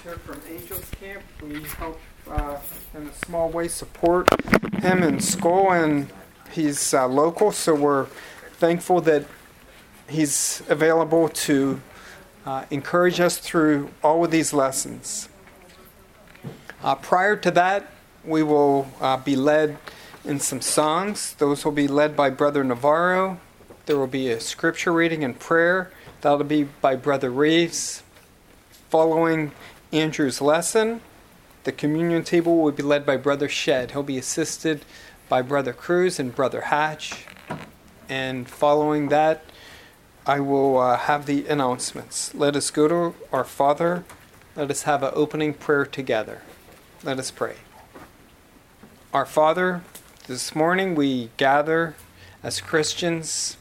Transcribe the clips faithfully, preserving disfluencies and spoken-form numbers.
here from Angels Camp. We help uh, in a small way support him in school, and he's uh, local, so we're thankful that he's available to uh, encourage us through all of these lessons. Uh, prior to that, we will uh, be led in some songs. Those will be led by Brother Navarro. There will be a scripture reading and prayer. That'll be by Brother Reeves. Following Andrew's lesson, the communion table will be led by Brother Shed. He'll be assisted by Brother Cruz and Brother Hatch. And following that, I will uh, have the announcements. Let us go to our Father. Let us have an opening prayer together. Let us pray. Our Father, this morning we gather as Christians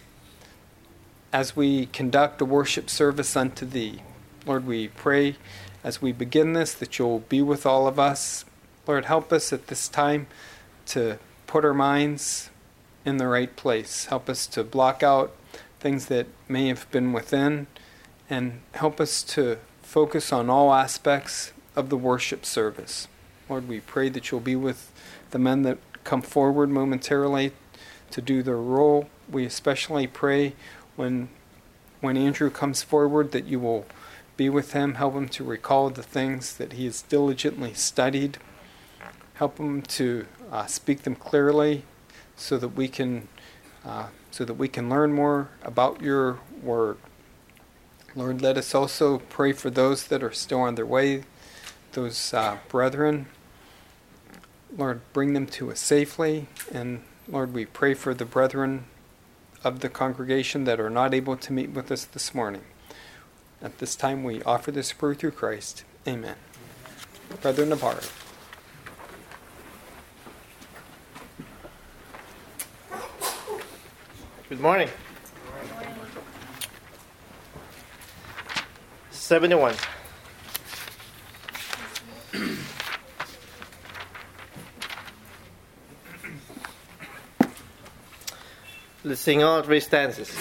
as we conduct a worship service unto Thee. Lord, we pray as we begin this that You'll be with all of us. Lord, help us at this time to put our minds in the right place. Help us to block out things that may have been within, and help us to focus on all aspects of the worship service. Lord, we pray that You'll be with the men that come forward momentarily to do their role. We especially pray when when Andrew comes forward that You will be with him, help him to recall the things that he has diligently studied. Help him to uh, speak them clearly so that we can uh, so that we can learn more about Your word. Lord, let us also pray for those that are still on their way, those uh, brethren. Lord, bring them to us safely. And Lord, we pray for the brethren of the congregation that are not able to meet with us this morning. At this time, we offer this prayer through Christ. Amen. Brother Navarro. Good morning. seventy-one. Let's sing all three stanzas.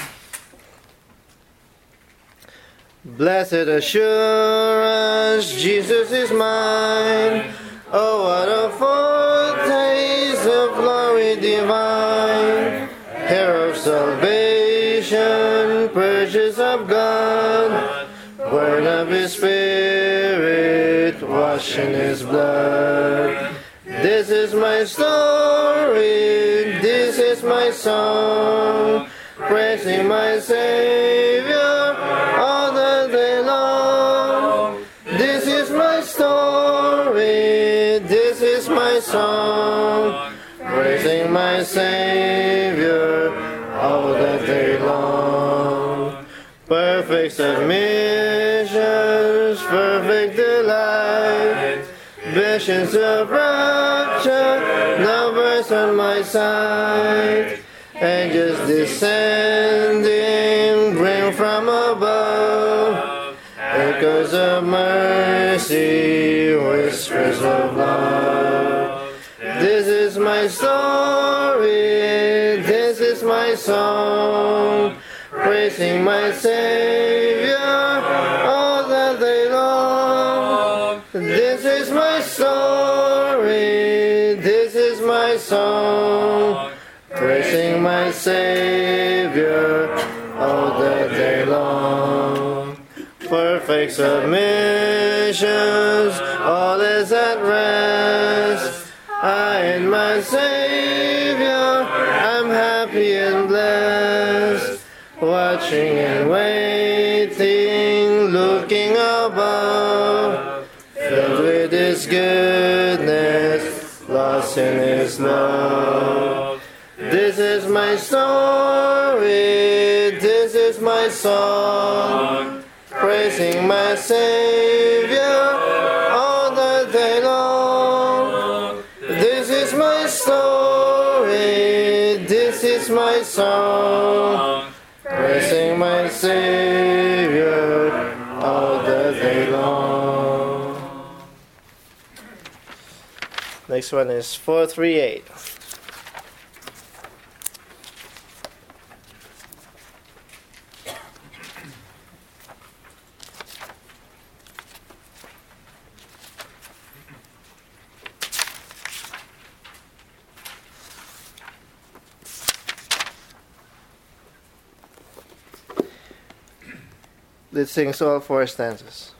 Blessed assurance, Jesus is mine. Oh, what a foretaste of glory divine. Heir of salvation, purchase of God, born of His Spirit, washed in His blood. This is my story, this is my song, praising my Savior all the day long. This is my story, this is my song, praising my Savior all the day long. Perfect submissions, perfect delight, visions of rapture, now burst on my sight. Angels descending, bring from above, echoes of mercy, whispers of love. This is my story, this is my song, praising my Savior all the day long. This is my story, this is my song, praising my Savior all the day long. Perfect submissions, all is at rest. I and my Savior, I'm happy and blessed. Watching and waiting, looking above, filled with His goodness, lost in His love. This is my story, this is my song, praising my Savior all the day long. This is my story, this is my song, praising my Savior all the day long. Next one is four three eight. Let's sing all four stanzas.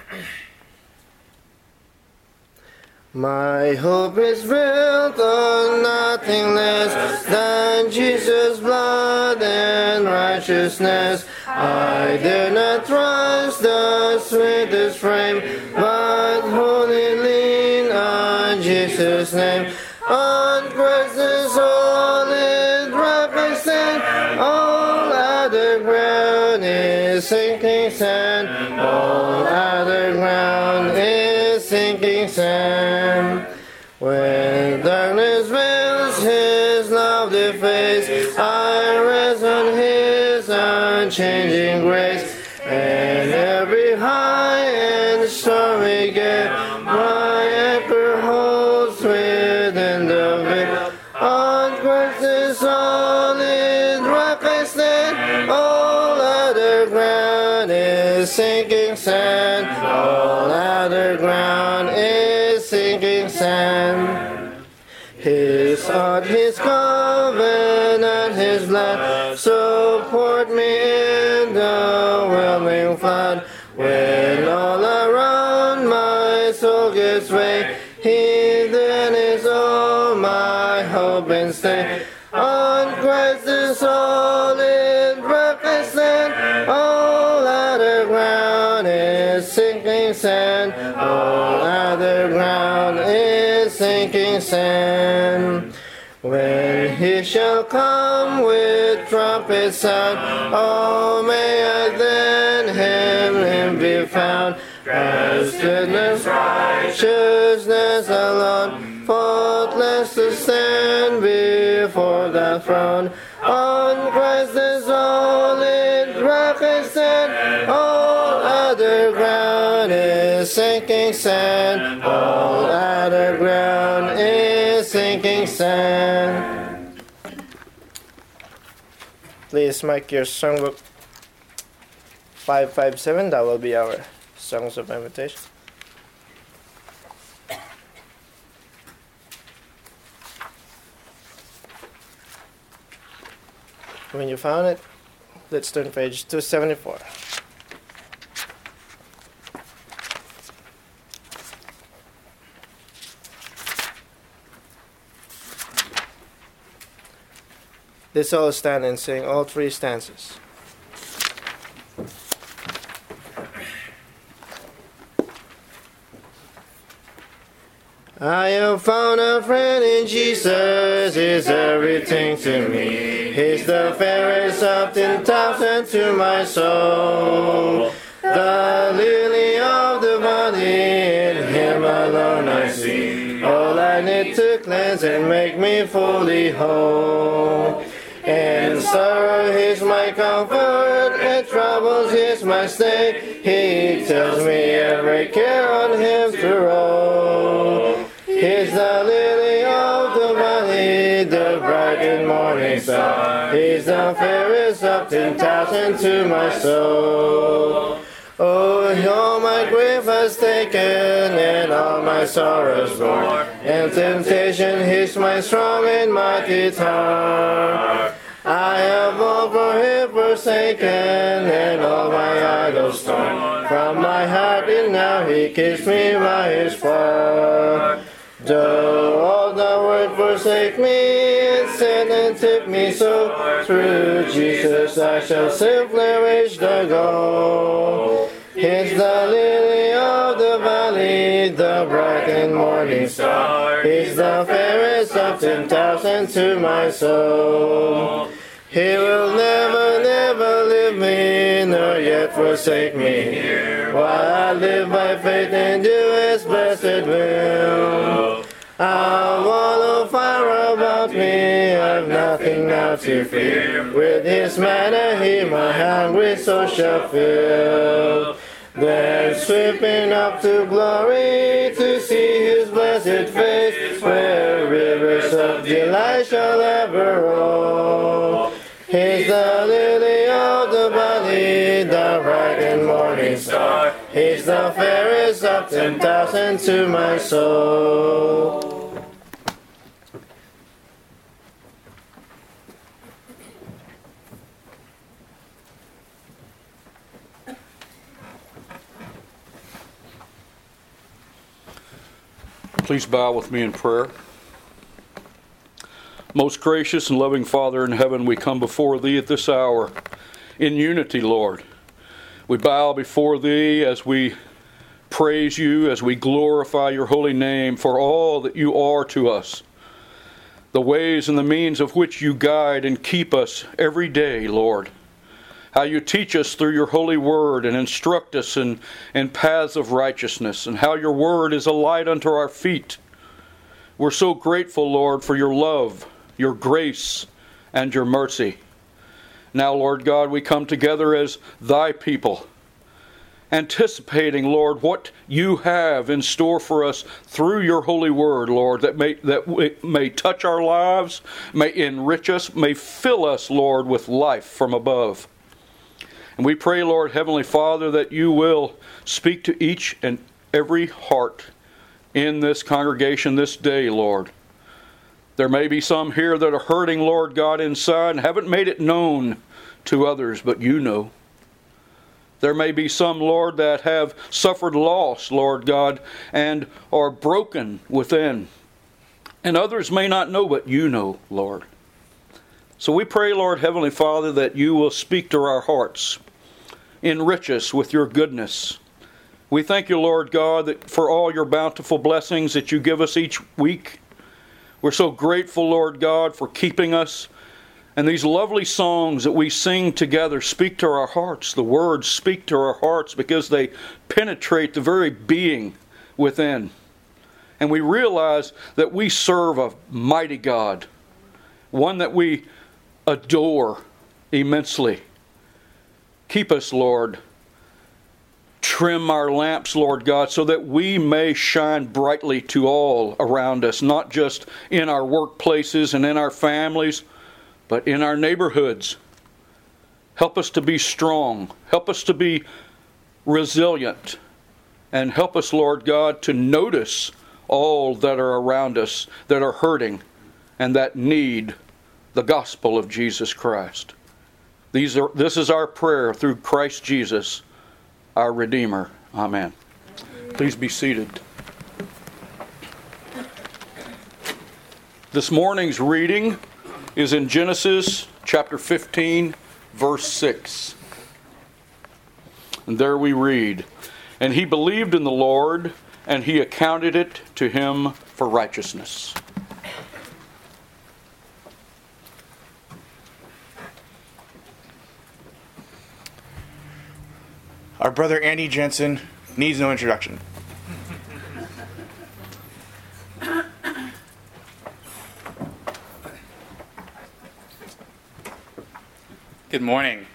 My hope is built on nothing less than Jesus' blood and righteousness. I dare not trust the sweetest frame, but wholly lean on Jesus' name. On Christ the solid rock I stand, all other ground is sinking sand, all other ground is sinking sand. When darkness veils His lovely face, I rest on His unchanging grace, and every high and stormy gale my anchor holds within the veil. On Christ the solid rock I stand, all other ground is sinking sand, all other ground is sinking sand. His heart, His covenant, His blood support me in the whelming flood. When all around my soul gives way, He then is all my hope and stay. On Christ the solid rock I stand, all other ground is sinking sand, all other ground is sinking sand. When He shall come with trumpet sound, oh, may I then Him, him be found. Righteousness, righteousness alone, faultless to stand before the throne. On Christ the solid rock I stand, all other ground is sinking sand, all other ground is sinking sand. Please mark your songbook five five seven, that will be our songs of invitation. When you found it, let's turn page two seventy-four. Let's all stand and sing all three stanzas. I have found a friend in Jesus, He's everything to me. He's the fairest of ten thousand to my soul. The lily of the valley, in Him alone I see. All I need to cleanse and make me fully whole. In sorrow He's my comfort, in troubles He's my stay. He tells me every care on Him to roll. He's the lily of the valley, the bright and morning star. He's the fairest of ten thousand to my soul. Oh, all my grief has taken and all my sorrows borne. In temptation He's my strong and mighty tower. I have all for Him forsaken and all my idols torn from my heart, and now He keeps me by His power. Though all the world forsake me and sin and tempt me so, through Jesus I shall simply reach the goal. He's the lily of the valley, the bright and morning star. He's the fairest of ten thousand to my soul. He will never, never leave me, nor yet forsake me, while I live by faith and do His blessed will. I'll wallow far about me, I've nothing now to fear. With His manna He my hungry soul shall fill. Then sweeping up to glory to see His blessed face, where rivers of delight shall ever roll. He's the lily of the valley, the bright and morning star. He's the fairest of ten thousand to my soul. Please bow with me in prayer. Most gracious and loving Father in heaven, we come before Thee at this hour in unity, Lord. We bow before Thee as we praise You, as we glorify Your holy name for all that You are to us, the ways and the means of which You guide and keep us every day, Lord. How You teach us through Your holy word and instruct us in, in paths of righteousness, and how Your word is a light unto our feet. We're so grateful, Lord, for Your love, Your grace, and Your mercy. Now, Lord God, we come together as Thy people, anticipating, Lord, what You have in store for us through Your holy word, Lord, that may that may touch our lives, may enrich us, may fill us, Lord, with life from above. And we pray, Lord, Heavenly Father, that You will speak to each and every heart in this congregation this day, Lord. There may be some here that are hurting, Lord God, inside and haven't made it known to others, but You know. There may be some, Lord, that have suffered loss, Lord God, and are broken within. And others may not know, but You know, Lord. So we pray, Lord, Heavenly Father, that You will speak to our hearts. Enrich us with Your goodness. We thank You, Lord God, that for all Your bountiful blessings that You give us each week. We're so grateful, Lord God, for keeping us. And these lovely songs that we sing together speak to our hearts. The words speak to our hearts because they penetrate the very being within. And we realize that we serve a mighty God, one that we adore immensely. Keep us, Lord. Trim our lamps, Lord God, so that we may shine brightly to all around us, not just in our workplaces and in our families, but in our neighborhoods. Help us to be strong. Help us to be resilient. And help us, Lord God, to notice all that are around us that are hurting and that need the gospel of Jesus Christ. These are, this is our prayer through Christ Jesus, our Redeemer. Amen. Please be seated. This morning's reading is in Genesis chapter fifteen, verse six. And there we read, "And he believed in the Lord, and He accounted it to him for righteousness." Our brother Andy Jensen needs no introduction. Good morning.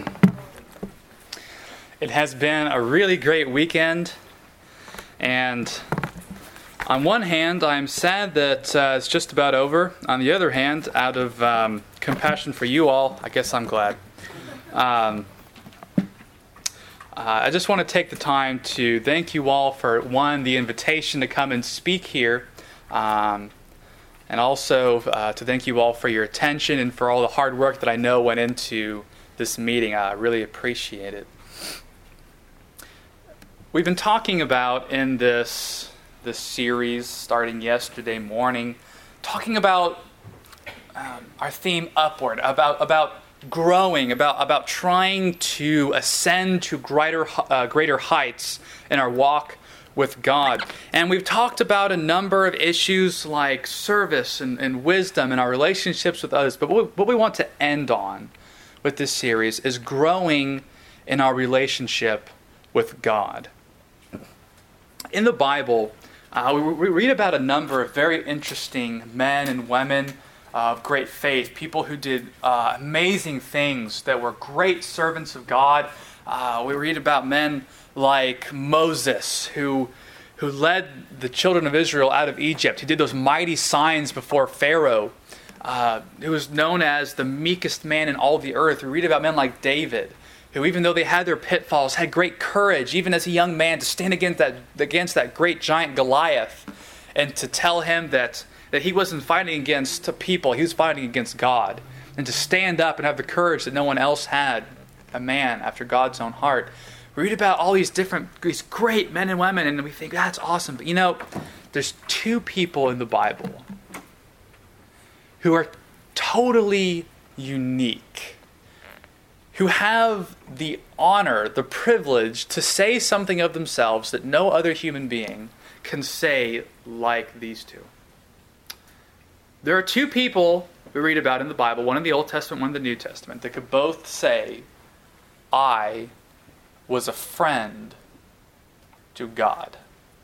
It has been a really great weekend, and on one hand, I'm sad that uh, it's just about over. On the other hand, out of um, compassion for you all, I guess I'm glad. Um, Uh, I just want to take the time to thank you all for, one, the invitation to come and speak here, um, and also uh, to thank you all for your attention and for all the hard work that I know went into this meeting. I really appreciate it. We've been talking about in this this series, starting yesterday morning, talking about um, our theme upward, about about growing, about about trying to ascend to greater uh, greater heights in our walk with God. And we've talked about a number of issues like service and, and wisdom in our relationships with others. But what, what we want to end on with this series is growing in our relationship with God. In the Bible, uh, we, we read about a number of very interesting men and women of great faith, people who did uh, amazing things, that were great servants of God. Uh, we read about men like Moses, who who led the children of Israel out of Egypt. He did those mighty signs before Pharaoh, uh, who was known as the meekest man in all the earth. We read about men like David, who, even though they had their pitfalls, had great courage, even as a young man, to stand against that against that great giant Goliath, and to tell him that that he wasn't fighting against people, he was fighting against God. And to stand up and have the courage that no one else had, a man after God's own heart. We read about all these different, these great men and women, and we think, that's awesome. But you know, there's two people in the Bible who are totally unique, who have the honor, the privilege to say something of themselves that no other human being can say like these two. There are two people we read about in the Bible, one in the Old Testament, one in the New Testament, that could both say, I was a friend to God.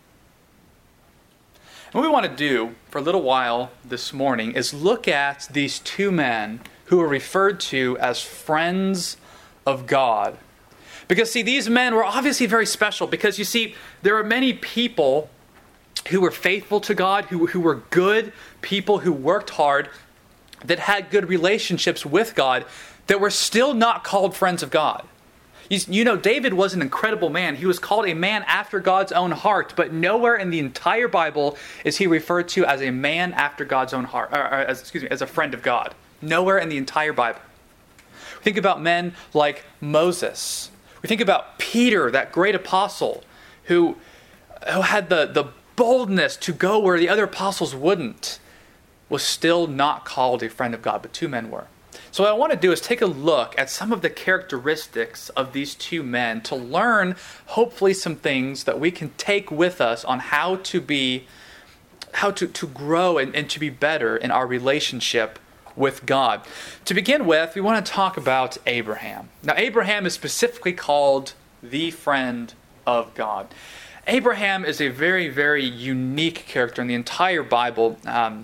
And what we want to do for a little while this morning is look at these two men who are referred to as friends of God. Because, see, these men were obviously very special because, you see, there are many people who were faithful to God, who, who were good people, who worked hard, that had good relationships with God, that were still not called friends of God. You, you know, David was an incredible man. He was called a man after God's own heart, but nowhere in the entire Bible is he referred to as a man after God's own heart, or, or as, excuse me, as a friend of God. Nowhere in the entire Bible. We think about men like Moses. We think about Peter, that great apostle, who, who had the, the boldness to go where the other apostles wouldn't, was still not called a friend of God, but two men were. So what I want to do is take a look at some of the characteristics of these two men to learn, hopefully, some things that we can take with us on how to be, how to, to grow and, and to be better in our relationship with God. To begin with, we want to talk about Abraham. Now, Abraham is specifically called the friend of God. Abraham is a very, very unique character in the entire Bible. Um,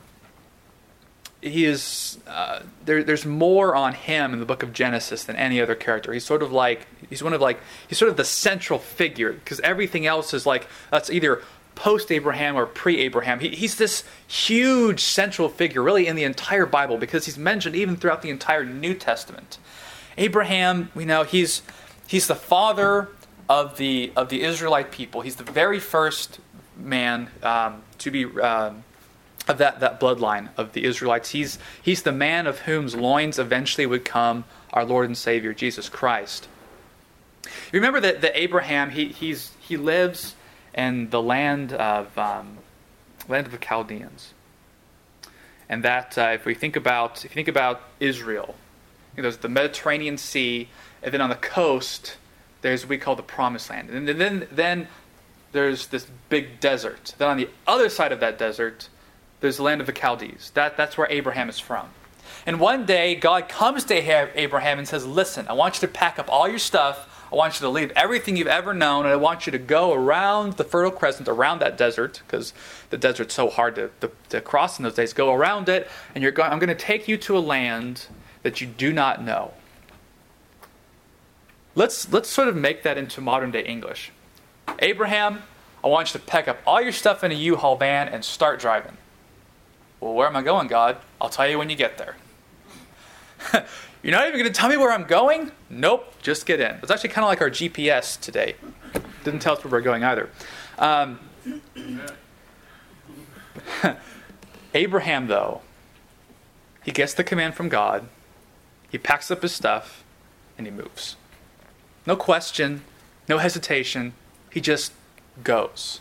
He is uh, there. There's more on him in the book of Genesis than any other character. He's sort of like he's one of like he's sort of the central figure because everything else is like that's either post-Abraham or pre-Abraham. He, he's this huge central figure, really, in the entire Bible because he's mentioned even throughout the entire New Testament. Abraham, we know he's he's the father of the of the Israelite people. He's the very first man um, to be. Um, of that, that bloodline of the Israelites. He's, he's the man of whose loins eventually would come our Lord and Savior, Jesus Christ. You remember that, that Abraham, he, he's, he lives in the land of, um, land of the Chaldeans. And that, uh, if we think about, if you think about Israel, you know, there's the Mediterranean Sea, and then on the coast, there's what we call the Promised Land. And then, then there's this big desert. Then on the other side of that desert, there's the land of the Chaldees. That, that's where Abraham is from. And one day, God comes to Abraham and says, listen, I want you to pack up all your stuff. I want you to leave everything you've ever known, and I want you to go around the Fertile Crescent, around that desert, because the desert's so hard to, to, to cross in those days. Go around it, and you're going, I'm going to take you to a land that you do not know. Let's, let's sort of make that into modern-day English. Abraham, I want you to pack up all your stuff in a U-Haul van and start driving. Well, where am I going, God? I'll tell you when you get there. You're not even going to tell me where I'm going? Nope, just get in. It's actually kind of like our G P S today. Didn't tell us where we're going either. Um, Abraham, though, he gets the command from God. He packs up his stuff, and he moves. No question, no hesitation. He just goes.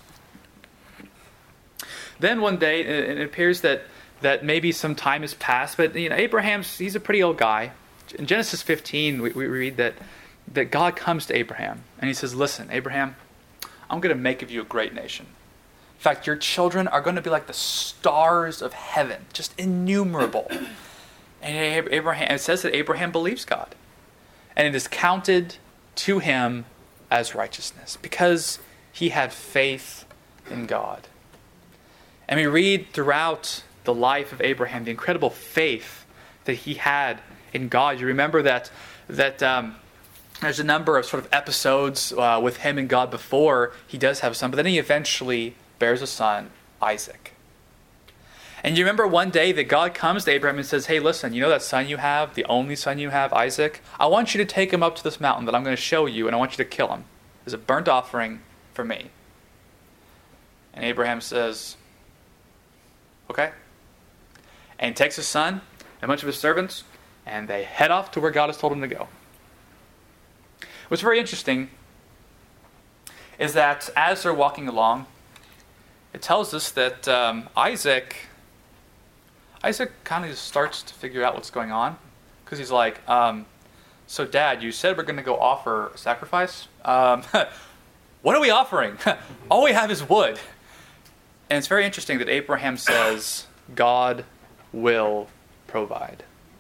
Then one day, it appears that, that maybe some time has passed, but you know, Abraham's, he's a pretty old guy. In Genesis fifteen, we, we read that, that God comes to Abraham, and he says, listen, Abraham, I'm going to make of you a great nation. In fact, your children are going to be like the stars of heaven, just innumerable. And Abraham, it says that Abraham believes God, and it is counted to him as righteousness, because he had faith in God. And we read throughout the life of Abraham the incredible faith that he had in God. You remember that that um, there's a number of sort of episodes uh, with him and God before he does have a son, but then he eventually bears a son, Isaac. And you remember one day that God comes to Abraham and says, hey, listen, you know that son you have, the only son you have, Isaac? I want you to take him up to this mountain that I'm going to show you, and I want you to kill him as a burnt offering for me. And Abraham says, okay. And he takes his son and a bunch of his servants, and they head off to where God has told him to go. What's very interesting is that as they're walking along, it tells us that um, Isaac, Isaac kind of just starts to figure out what's going on. Because he's like, um, so Dad, you said we're going to go offer a sacrifice. Um, what are we offering? All we have is wood. And it's very interesting that Abraham says, God will provide.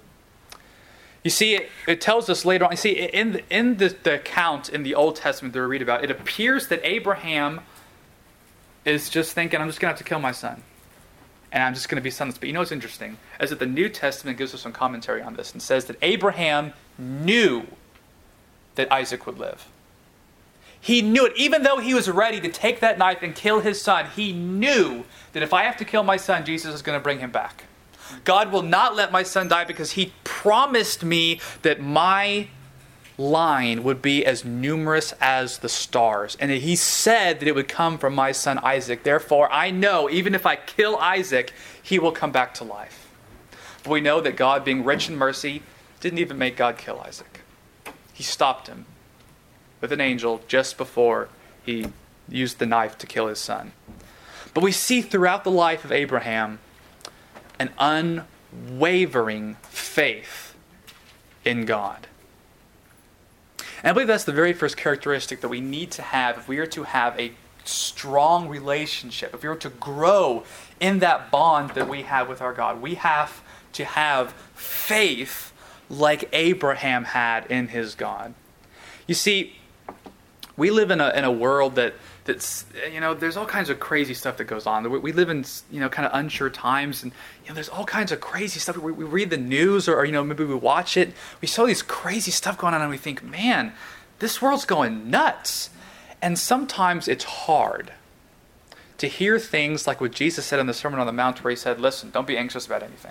You see, it, it tells us later on, you see, in, the, in the, the account in the Old Testament that we read about, it appears that Abraham is just thinking, I'm just going to have to kill my son. And I'm just going to be sonless. But you know what's interesting? Is that the New Testament gives us some commentary on this and says that Abraham knew that Isaac would live. He knew it. Even though he was ready to take that knife and kill his son, he knew that if I have to kill my son, Jesus is going to bring him back. God will not let my son die because he promised me that my line would be as numerous as the stars. And he said that it would come from my son Isaac. Therefore, I know even if I kill Isaac, he will come back to life. But we know that God, being rich in mercy, didn't even make God kill Isaac. He stopped him with an angel just before he used the knife to kill his son. But we see throughout the life of Abraham an unwavering faith in God. And I believe that's the very first characteristic that we need to have if we are to have a strong relationship, if we are to grow in that bond that we have with our God. We have to have faith like Abraham had in his God. You see, we live in a in a world that that's, you know, there's all kinds of crazy stuff that goes on. We, we live in, you know, kind of unsure times, and, you know, there's all kinds of crazy stuff. We, we read the news, or, or, you know, maybe we watch it. We saw these crazy stuff going on, and we think, man, this world's going nuts. And sometimes it's hard to hear things like what Jesus said in the Sermon on the Mount, where he said, listen, don't be anxious about anything.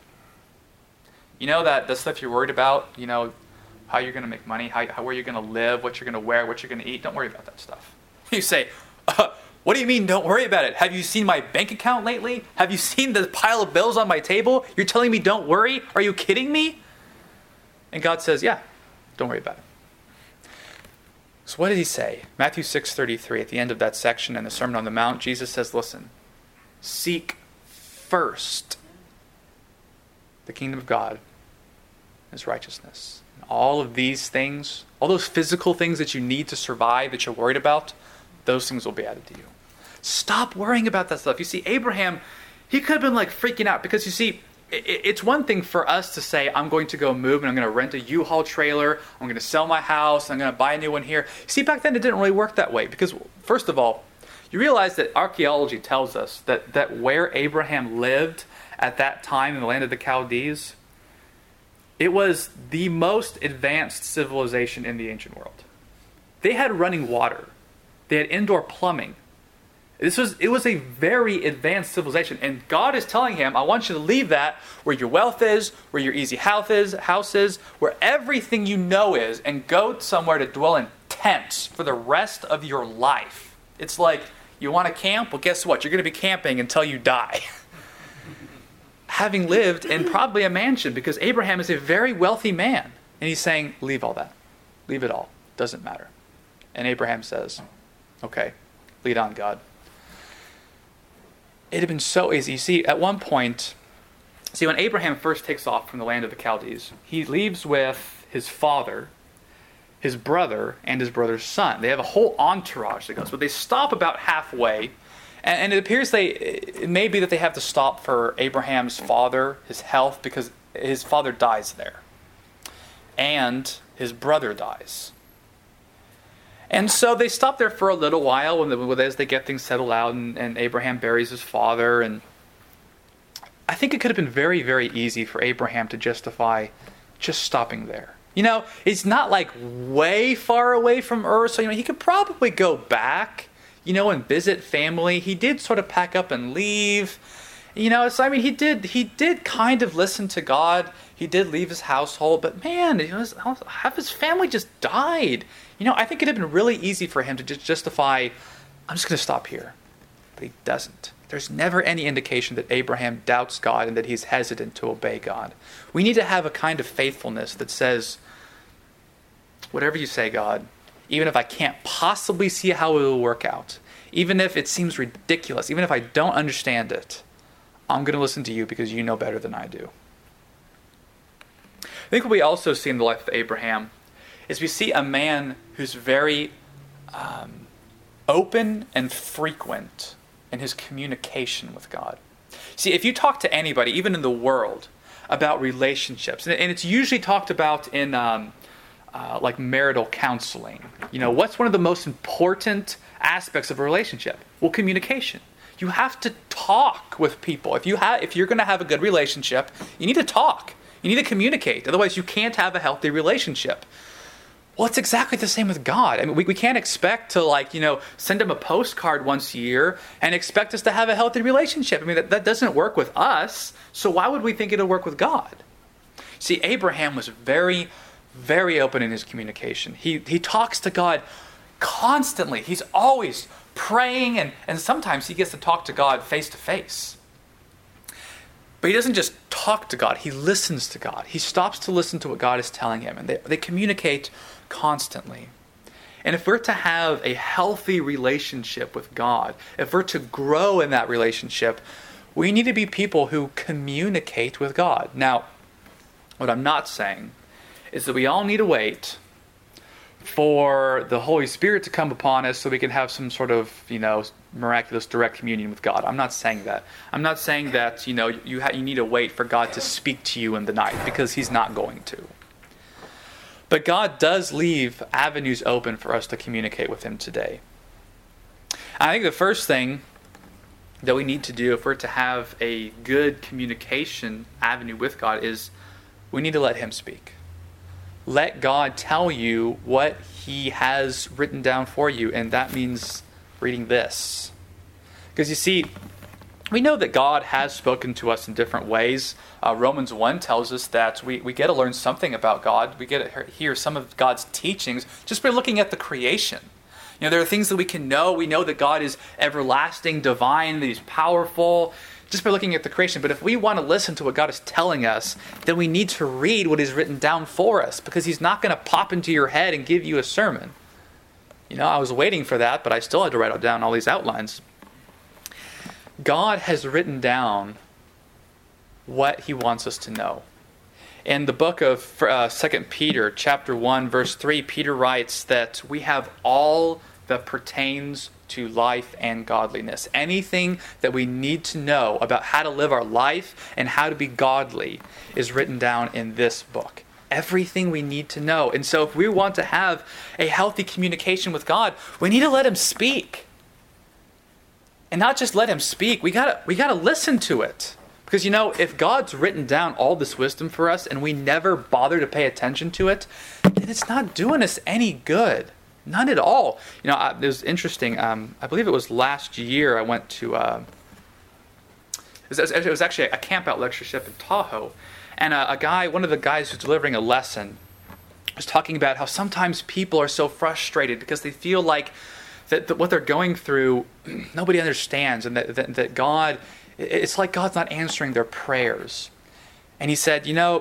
You know, that the stuff you're worried about, you know, how you're going to make money, how, how where you're going to live, what you're going to wear, what you're going to eat, don't worry about that stuff. You say, uh, what do you mean don't worry about it? Have you seen my bank account lately? Have you seen the pile of bills on my table? You're telling me don't worry? Are you kidding me? And God says, yeah, don't worry about it. So what did he say? Matthew six thirty-three, at the end of that section in the Sermon on the Mount, Jesus says, listen, seek first the kingdom of God and his righteousness. And all of these things, all those physical things that you need to survive, that you're worried about, those things will be added to you. Stop worrying about that stuff. You see, Abraham, he could have been like freaking out because, you see, it's one thing for us to say, I'm going to go move and I'm going to rent a U-Haul trailer. I'm going to sell my house. I'm going to buy a new one here. See, back then it didn't really work that way because, first of all, you realize that archaeology tells us that, that where Abraham lived at that time in the land of the Chaldees, it was the most advanced civilization in the ancient world. They had running water. They had indoor plumbing. This was it was a very advanced civilization. And God is telling him, I want you to leave that where your wealth is, where your easy house is, house is, where everything you know is, and go somewhere to dwell in tents for the rest of your life. It's like, you want to camp? Well, guess what? You're going to be camping until you die. Having lived in probably a mansion, because Abraham is a very wealthy man. And he's saying, leave all that. Leave it all. Doesn't matter. And Abraham says, okay, lead on, God. It had been so easy. You see, at one point, see, when Abraham first takes off from the land of the Chaldees, he leaves with his father, his brother, and his brother's son. They have a whole entourage that goes, but they stop about halfway, and, and it appears they, it may be that they have to stop for Abraham's father, his health, because his father dies there, and his brother dies. And so they stop there for a little while when the, as they get things settled out, and, and Abraham buries his father. And I think it could have been very, very easy for Abraham to justify just stopping there. You know, it's not like way far away from Ur, so you know he could probably go back, you know, and visit family. He did sort of pack up and leave. You know, so I mean, he did he did kind of listen to God. He did leave his household, but man, you know, half his family just died. You know, I think it'd have been really easy for him to just justify, I'm just going to stop here. But he doesn't. There's never any indication that Abraham doubts God and that he's hesitant to obey God. We need to have a kind of faithfulness that says, whatever you say, God, even if I can't possibly see how it will work out, Even if it seems ridiculous, even if I don't understand it, I'm going to listen to you because you know better than I do. I think what we also see in the life of Abraham is we see a man who's very um, open and frequent in his communication with God. See, if you talk to anybody, even in the world, about relationships, and it's usually talked about in um, uh, like marital counseling. You know, what's one of the most important aspects of a relationship? Well, communication. You have to talk with people. If you have, if you're going to have a good relationship, you need to talk. You need to communicate. Otherwise, you can't have a healthy relationship. Well, it's exactly the same with God. I mean, we, we can't expect to, like, you know, send him a postcard once a year and expect us to have a healthy relationship. I mean, that, that doesn't work with us. So why would we think it'll work with God? See, Abraham was very, very open in his communication. He he talks to God constantly. He's always praying, and, and sometimes he gets to talk to God face to face. But he doesn't just talk to God. He listens to God. He stops to listen to what God is telling him. And they, they communicate constantly. And if we're to have a healthy relationship with God, if we're to grow in that relationship, we need to be people who communicate with God. Now, what I'm not saying is that we all need to wait for the Holy Spirit to come upon us so we can have some sort of, you know, miraculous direct communion with God. I'm not saying that. I'm not saying that, you know, you ha- you need to wait for God to speak to you in the night, because he's not going to. But God does leave avenues open for us to communicate with him today. I think the first thing that we need to do if we're to have a good communication avenue with God is we need to let him speak. Let God tell you what he has written down for you, and that means reading this. Because you see, we know that God has spoken to us in different ways. Uh, Romans one tells us that we, we get to learn something about God. We get to hear some of God's teachings just by looking at the creation. You know, there are things that we can know. We know that God is everlasting, divine, that he's powerful, just by looking at the creation. But if we want to listen to what God is telling us, then we need to read what is written down for us, because he's not going to pop into your head and give you a sermon. You know, I was waiting for that, but I still had to write down all these outlines. God has written down what he wants us to know. In the book of uh, Second Peter, chapter one, verse three, Peter writes that we have all that pertains to life and godliness. Anything that we need to know about how to live our life and how to be godly is written down in this book. Everything we need to know. And so if we want to have a healthy communication with God, we need to let him speak. And not just let him speak, we gotta we gotta listen to it. Because, you know, if God's written down all this wisdom for us and we never bother to pay attention to it, then it's not doing us any good. None at all. You know, I, it was interesting. Um, I believe it was last year I went to, uh, it, was, it was actually a camp out lectureship in Tahoe. And a, a guy, one of the guys who's delivering a lesson, was talking about how sometimes people are so frustrated because they feel like that, that what they're going through, nobody understands. And that, that, that God, it's like God's not answering their prayers. And he said, you know,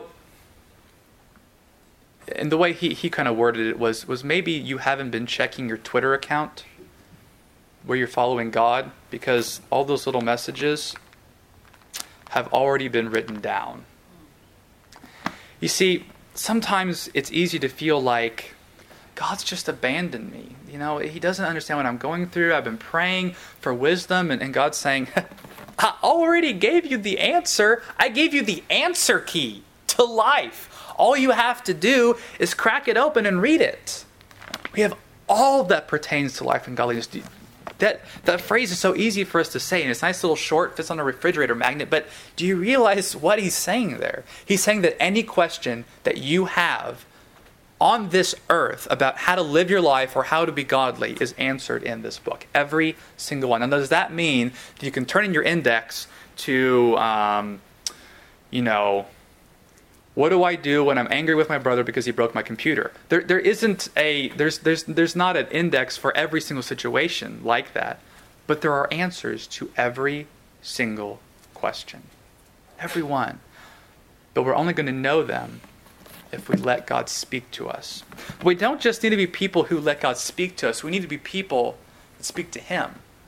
and the way he, he kind of worded it was, was maybe you haven't been checking your Twitter account where you're following God, because all those little messages have already been written down. You see, sometimes it's easy to feel like God's just abandoned me. You know, he doesn't understand what I'm going through. I've been praying for wisdom, and, and God's saying, I already gave you the answer. I gave you the answer key to life. All you have to do is crack it open and read it. We have all that pertains to life and godliness. That, that phrase is so easy for us to say, and it's nice little short, fits on a refrigerator magnet, but do you realize what he's saying there? He's saying that any question that you have on this earth about how to live your life or how to be godly is answered in this book. Every single one. And does that mean that you can turn in your index to, um, you know, what do I do when I'm angry with my brother because he broke my computer? There, there isn't a, there's, there's, there's not an index for every single situation like that, but there are answers to every single question. Every one. But we're only going to know them if we let God speak to us. We don't just need to be people who let God speak to us. We need to be people that speak to him.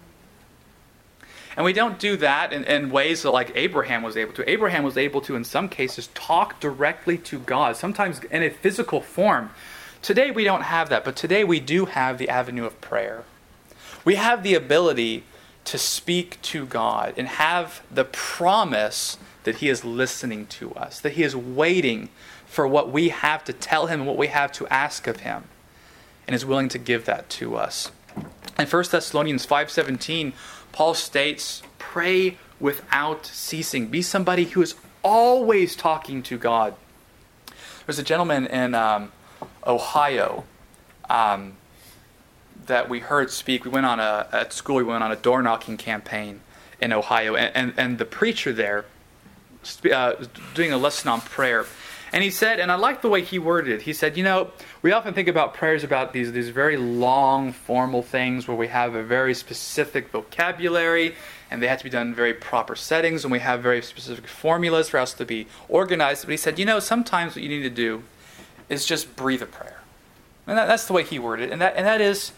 And we don't do that in, in ways that like Abraham was able to. Abraham was able to, in some cases, talk directly to God, sometimes in a physical form. Today we don't have that, but today we do have the avenue of prayer. We have the ability to speak to God and have the promise that He is listening to us, that He is waiting for what we have to tell Him and what we have to ask of Him, and is willing to give that to us. In First Thessalonians five seventeen, Paul states, pray without ceasing. Be somebody who is always talking to God. There's a gentleman in um, Ohio um, that we heard speak. We went on a, at school, we went on a door knocking campaign in Ohio, and, and, and the preacher there uh, was doing a lesson on prayer. And he said, and I like the way he worded it, he said, you know, we often think about prayers about these, these very long, formal things where we have a very specific vocabulary, and they have to be done in very proper settings, and we have very specific formulas for us to be organized. But he said, you know, sometimes what you need to do is just breathe a prayer. And that, that's the way he worded it. And that, and that is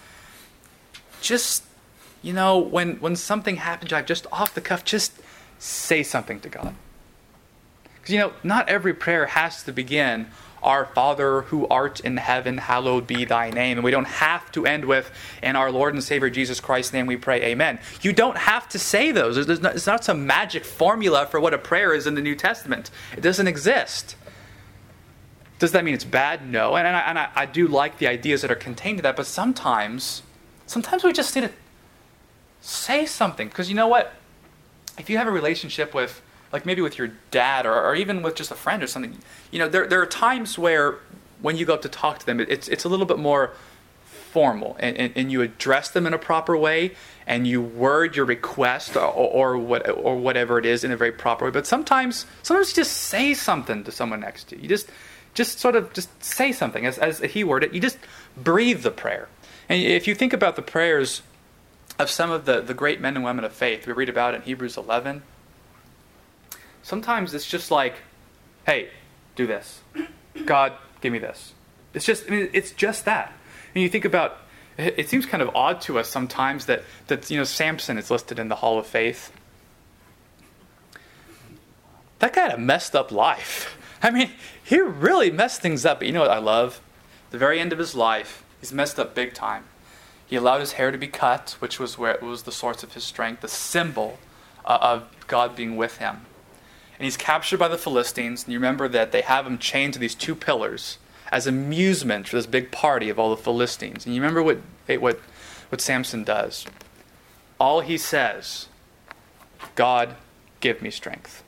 just, you know, when, when something happens, just off the cuff, just say something to God. Because, you know, not every prayer has to begin, Our Father who art in heaven, hallowed be thy name. And we don't have to end with, in our Lord and Savior Jesus Christ's name we pray, amen. You don't have to say those. There's not, it's not some magic formula for what a prayer is in the New Testament. It doesn't exist. Does that mean it's bad? No. And, and, I, and I, I do like the ideas that are contained in that, but sometimes, sometimes we just need to say something. Because you know what? If you have a relationship with, like maybe with your dad or, or even with just a friend or something, you know, there there are times where when you go up to talk to them, it's it's a little bit more formal, and, and, and you address them in a proper way, and you word your request or, or what or whatever it is in a very proper way. But sometimes, sometimes you just say something to someone next to you. You just just sort of just say something, as as he worded it. You just breathe the prayer. And if you think about the prayers of some of the, the great men and women of faith, we read about it in Hebrews eleven. Sometimes it's just like, hey, do this. God, give me this. It's just, I mean, it's just that. And you think about, it seems kind of odd to us sometimes that, that you know, Samson is listed in the Hall of Faith. That guy had a messed up life. I mean, he really messed things up. But you know what I love? The very end of his life, he's messed up big time. He allowed his hair to be cut, which was where it was the source of his strength, the symbol uh, of God being with him. And he's captured by the Philistines, and you remember that they have him chained to these two pillars as amusement for this big party of all the Philistines. And you remember what what what Samson does? All he says, God, give me strength.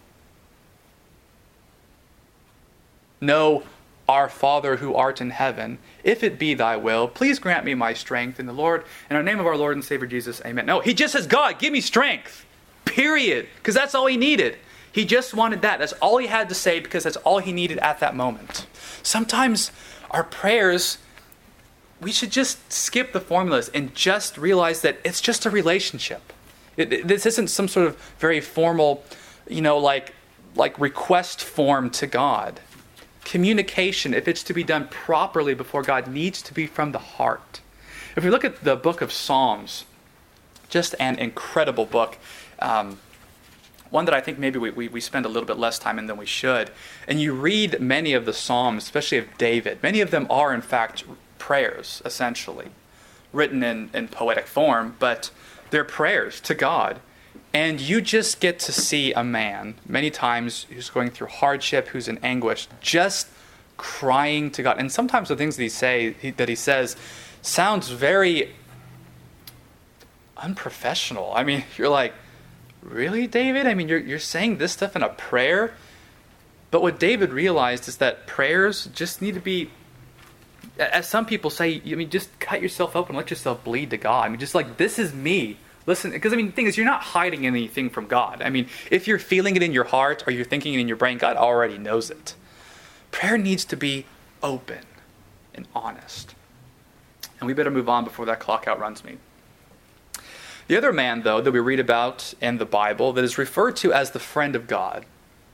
No, our Father who art in heaven, if it be thy will, please grant me my strength in the Lord, in the name of our Lord and Savior Jesus, amen. No, he just says, God, give me strength. Period. Because that's all he needed. He just wanted that. That's all he had to say because that's all he needed at that moment. Sometimes our prayers, we should just skip the formulas and just realize that it's just a relationship. It, it, this isn't some sort of very formal, you know, like, like request form to God. Communication, if it's to be done properly before God, needs to be from the heart. If we look at the book of Psalms, just an incredible book. Um, One that I think maybe we, we, we spend a little bit less time in than we should. And you read many of the Psalms, especially of David. Many of them are, in fact, prayers, essentially, written in, in poetic form, but they're prayers to God. And you just get to see a man, many times, who's going through hardship, who's in anguish, just crying to God. And sometimes the things that he, say, he, that he says sounds very unprofessional. I mean, you're like, really, David? I mean, you're you're saying this stuff in a prayer? But what David realized is that prayers just need to be, as some people say, I mean, just cut yourself open, let yourself bleed to God. I mean, just like, this is me. Listen, because I mean, the thing is, you're not hiding anything from God. I mean, if you're feeling it in your heart or you're thinking it in your brain, God already knows it. Prayer needs to be open and honest. And we better move on before that clock outruns me. The other man, though, that we read about in the Bible that is referred to as the friend of God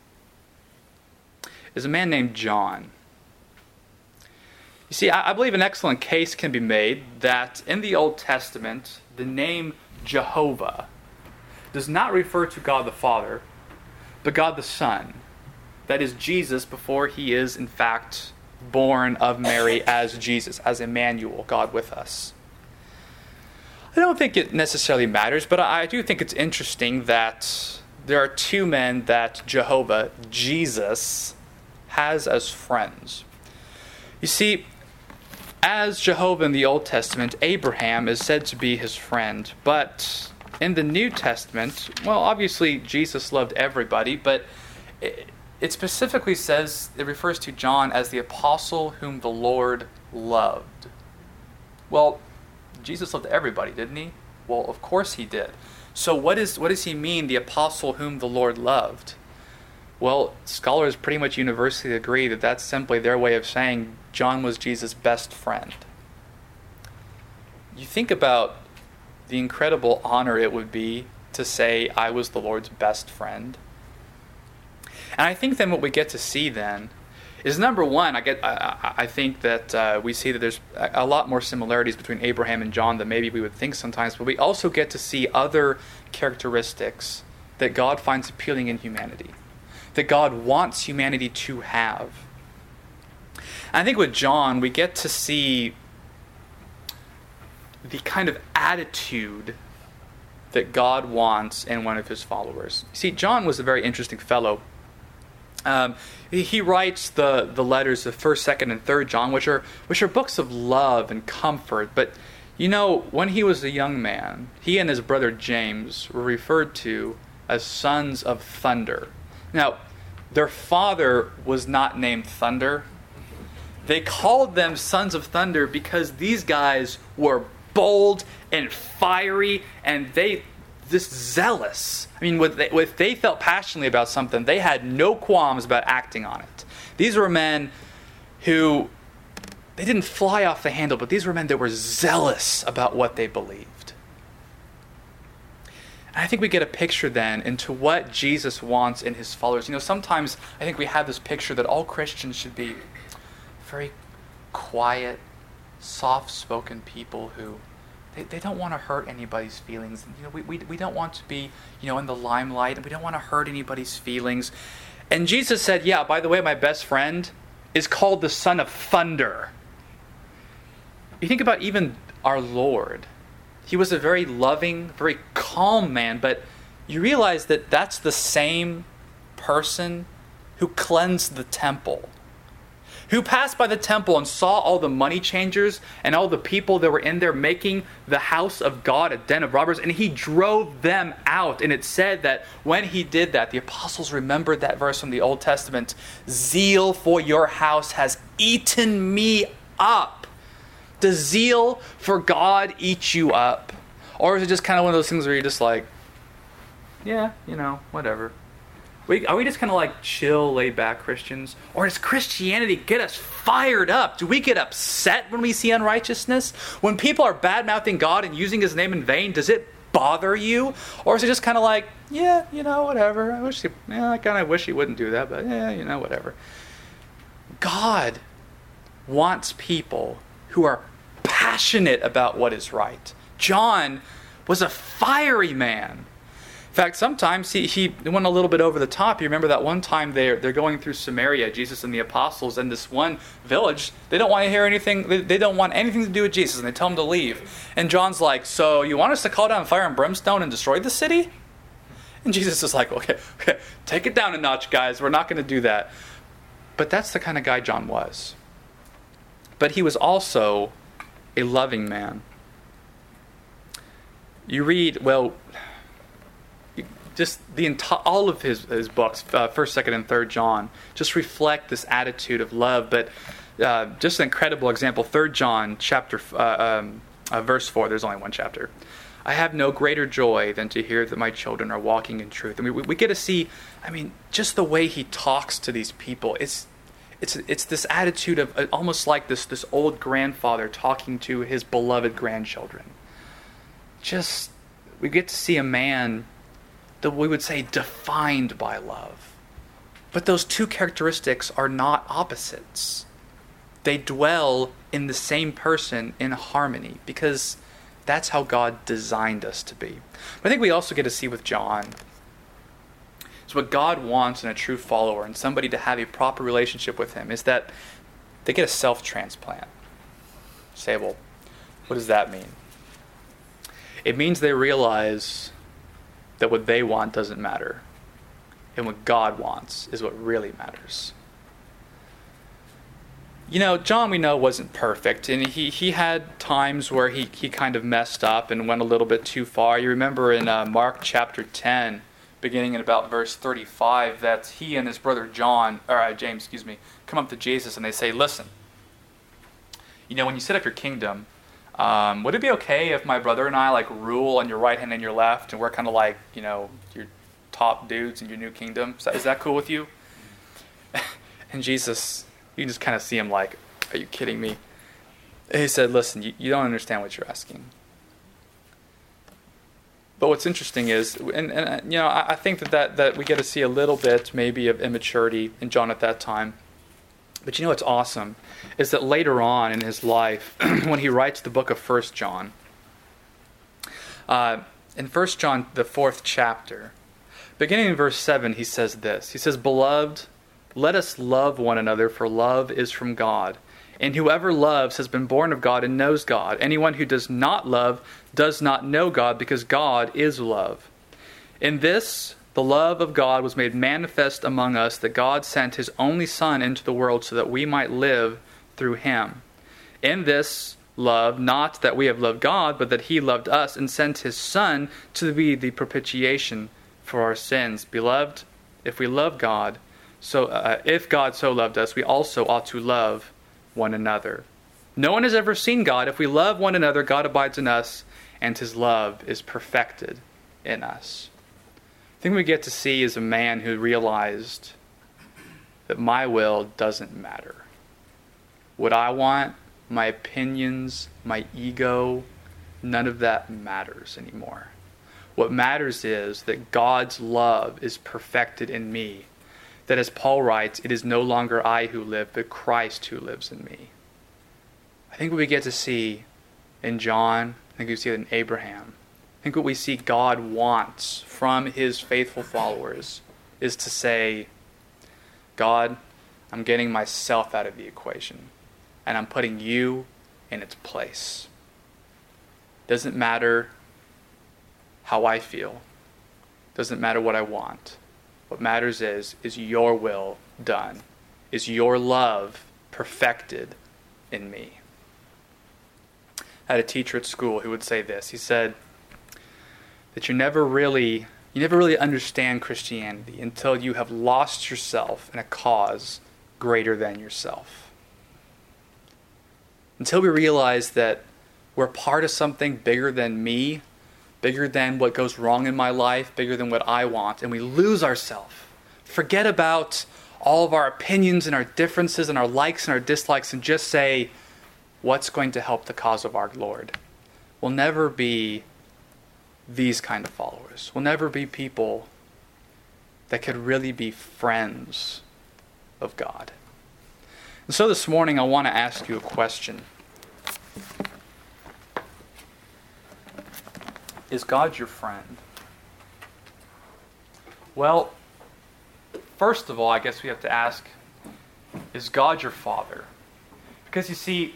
is a man named John. You see, I, I believe an excellent case can be made that in the Old Testament, the name Jehovah does not refer to God the Father, but God the Son. That is Jesus before he is, in fact, born of Mary as Jesus, as Emmanuel, God with us. I don't think it necessarily matters, but I do think it's interesting that there are two men that Jehovah, Jesus, has as friends. You see, as Jehovah in the Old Testament, Abraham is said to be his friend, but in the New Testament, well, obviously Jesus loved everybody, but it, it specifically says, it refers to John as the apostle whom the Lord loved. Well, Jesus loved everybody, didn't he? Well, of course he did. So what is what does he mean, the apostle whom the Lord loved? Well, scholars pretty much universally agree that that's simply their way of saying John was Jesus' best friend. You think about the incredible honor it would be to say, I was the Lord's best friend. And I think then what we get to see then is, number one, I get I, I think that uh, we see that there's a lot more similarities between Abraham and John than maybe we would think sometimes, but we also get to see other characteristics that God finds appealing in humanity, that God wants humanity to have. And I think with John, we get to see the kind of attitude that God wants in one of his followers. See, John was a very interesting fellow. Um, he, he writes the, the letters of First, Second, and Third John, which are which are books of love and comfort. But you know, when he was a young man, he and his brother James were referred to as sons of thunder. Now, their father was not named Thunder. They called them sons of thunder because these guys were bold and fiery, and they this zealous. I mean, if they, if they felt passionately about something, they had no qualms about acting on it. These were men who, they didn't fly off the handle, but these were men that were zealous about what they believed. And I think we get a picture then into what Jesus wants in his followers. You know, sometimes I think we have this picture that all Christians should be very quiet, soft-spoken people who They, they don't want to hurt anybody's feelings. You know, we, we we don't want to be, you know, in the limelight, and we don't want to hurt anybody's feelings. And Jesus said, yeah, by the way, my best friend is called the Son of Thunder. You think about even our Lord. He was a very loving, very calm man, but you realize that that's the same person who cleansed the temple, who passed by the temple and saw all the money changers and all the people that were in there making the house of God a den of robbers, and he drove them out. And it said that when he did that, the apostles remembered that verse from the Old Testament, zeal for your house has eaten me up. Does zeal for God eat you up? Or is it just kind of one of those things where you're just like, yeah, you know, whatever. We, are we just kind of like chill, laid back Christians? Or does Christianity get us fired up? Do we get upset when we see unrighteousness? When people are bad-mouthing God and using his name in vain, does it bother you? Or is it just kind of like, yeah, you know, whatever. I wish he, yeah, I kind of wish he wouldn't do that, but yeah, you know, whatever. God wants people who are passionate about what is right. John was a fiery man. In fact, sometimes he, he went a little bit over the top. You remember that one time they're, they're going through Samaria, Jesus and the apostles, and this one village, they don't want to hear anything, they, they don't want anything to do with Jesus, and they tell him to leave. And John's like, so you want us to call down fire and brimstone and destroy the city? And Jesus is like, okay, okay, take it down a notch, guys. We're not going to do that. But that's the kind of guy John was. But he was also a loving man. You read, well, just the entire, all of his, his books, uh, First, Second, and Third John, just reflect this attitude of love. But uh, just an incredible example, Third John, chapter uh, um, uh, verse four. There's only one chapter. I have no greater joy than to hear that my children are walking in truth. I mean, we, we get to see, I mean, just the way he talks to these people. It's it's it's this attitude of uh, almost like this this old grandfather talking to his beloved grandchildren. Just, we get to see a man that we would say defined by love. But those two characteristics are not opposites. They dwell in the same person in harmony, because That's how God designed us to be. But I think we also get to see with John, is what God wants in a true follower and somebody to have a proper relationship with him is that they get a self-transplant. You say, well, what does that mean? It means they realize that what they want doesn't matter. And what God wants is what really matters. You know, John, we know, wasn't perfect. And he, he had times where he, he kind of messed up and went a little bit too far. You remember in uh, Mark chapter ten, beginning in about verse thirty-five, that he and his brother John, or uh, James, excuse me, come up to Jesus and they say, listen, you know, when you set up your kingdom, um, would it be okay if my brother and I like rule on your right hand and your left, and we're kind of like, you know, your top dudes in your new kingdom? Is that, is that cool with you? And Jesus, you can just kind of see him like, are you kidding me? And he said, listen, you, you don't understand what you're asking. But what's interesting is, and, and you know, I, I think that, that that we get to see a little bit maybe of immaturity in John at that time. But you know what's awesome is that later on in his life, when he writes the book of First John, uh, in First John, the fourth chapter, beginning in verse seven, he says this. He says, "Beloved, let us love one another, for love is from God. And whoever loves has been born of God and knows God. Anyone who does not love does not know God, because God is love. In this, the love of God was made manifest among us, that God sent his only Son into the world so that we might live through him. In this love, not that we have loved God, but that he loved us and sent his Son to be the propitiation for our sins. Beloved, if we love God, so uh, if God so loved us, we also ought to love one another. No one has ever seen God. If we love one another, God abides in us, and his love is perfected in us." I think we get to see is a man who realized that my will doesn't matter. What I want, my opinions, my ego, none of that matters anymore. What matters is that God's love is perfected in me. That, as Paul writes, it is no longer I who live, but Christ who lives in me. I think what we get to see in John, I think we see it in Abraham, I think what we see God wants from his faithful followers is to say, God, I'm getting myself out of the equation, and I'm putting you in its place. Doesn't matter how I feel. Doesn't matter what I want. What matters is, is your will done? Is your love perfected in me? I had a teacher at school who would say this. He said that you never really, you never really understand Christianity until you have lost yourself in a cause greater than yourself. Until we realize that we're part of something bigger than me, bigger than what goes wrong in my life, bigger than what I want, and we lose ourselves. Forget about all of our opinions and our differences and our likes and our dislikes, and just say, what's going to help the cause of our Lord? We'll never be these kind of followers. We'll never be people that could really be friends of God. And so this morning I want to ask you a question. Is God your friend? Well, first of all, I guess we have to ask, is God your father? Because you see,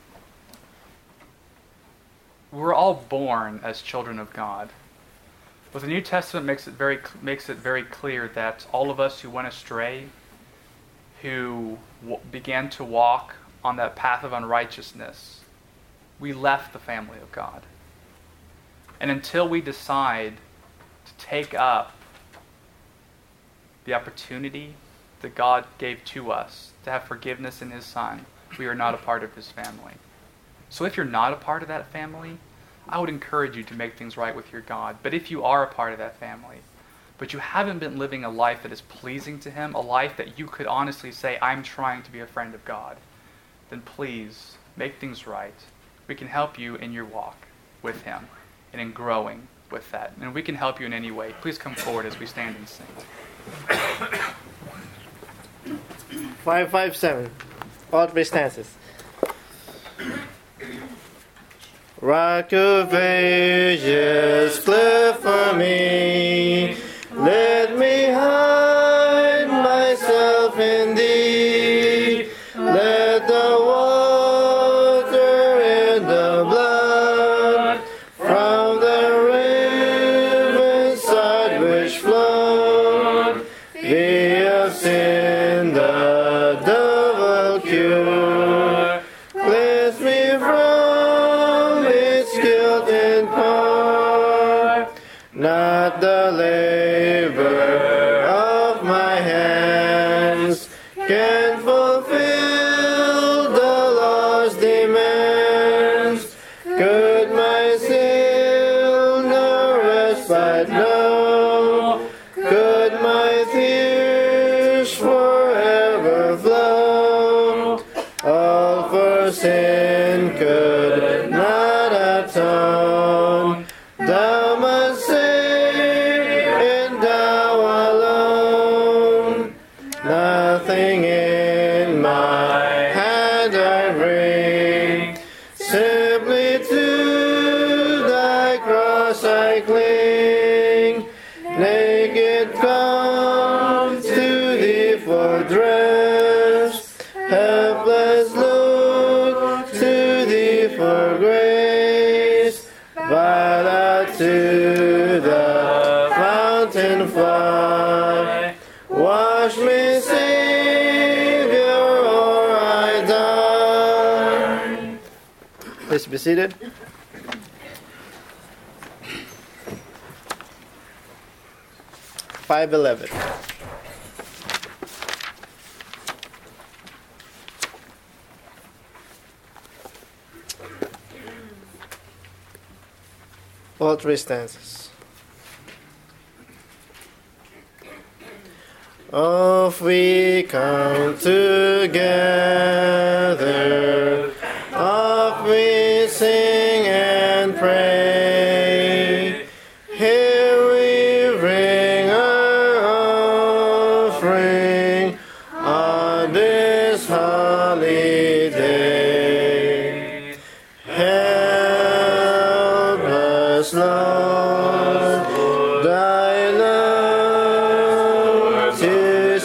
we're all born as children of God. But the New Testament makes it very makes it very clear that all of us who went astray, who w- began to walk on that path of unrighteousness, we left the family of God. And until we decide to take up the opportunity that God gave to us to have forgiveness in his Son, we are not a part of his family. So if you're not a part of that family, I would encourage you to make things right with your God. But if you are a part of that family, but you haven't been living a life that is pleasing to him, a life that you could honestly say, I'm trying to be a friend of God, then please make things right. We can help you in your walk with him and in growing with that. And if we can help you in any way, please come forward as we stand and sing. five five seven. All three stanzas. Rock of ages, cliff for me. Let me hide myself in thee. Let the water and the blood from the riven side which flowed be of sin the double cure. Cleanse me from its guilt and part, not the labor of my hands can fulfill the law's demands. Could my sin no respite know? Could my tears forever flow? All for sin could not atone. Thou must save, and thou alone. Nothing in my hand I bring, simply to thy cross I cling. Naked come to thee for dress, helpless look to thee for grace. But out to the fountain fly, wash me, Savior, or I die. Please be seated. five eleven. All three stanzas. Off we come together, off we sing and pray. Here we bring our offering on this holy day. Help us, Lord, thy love to